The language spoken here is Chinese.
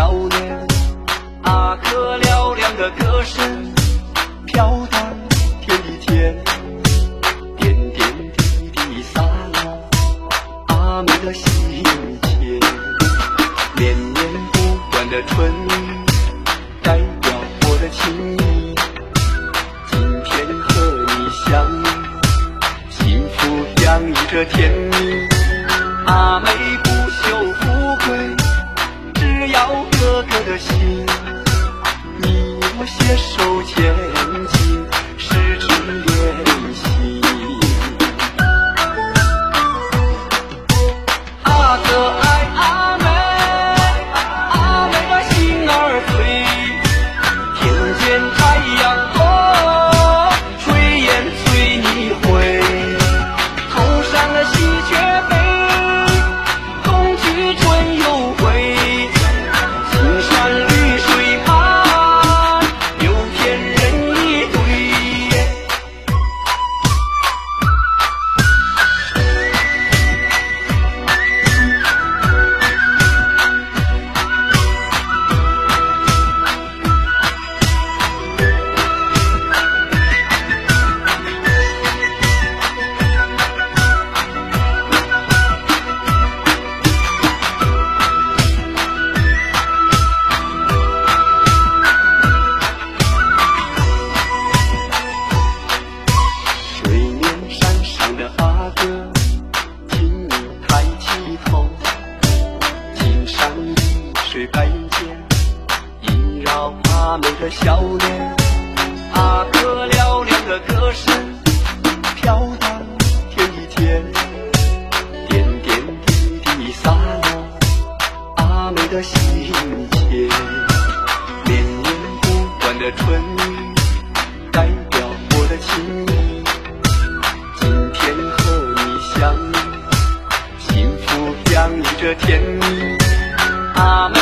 笑脸，阿哥嘹亮的歌声飘荡天地间，点点滴滴洒落阿妹的心间，绵绵不断的春意代表我的情意，今天和你相遇，幸福洋溢着甜蜜，阿妹不求富贵，只要哥哥的心，你我携手前进，十指连心。阿哥爱阿妹，阿妹的心儿碎，天间太阳多，炊烟随你回，头上的喜鹊飞，共举春又回，青山绿水畔，有天人一对。水面山上的阿哥，请你抬起头，金山绿水白云间，萦绕阿妹的笑脸，阿哥嘹亮的歌声飘荡天地间，点点滴滴洒落阿妹的心间，绵绵不断的春意代表我的情意，今天和你相遇，幸福洋溢着甜蜜，阿妹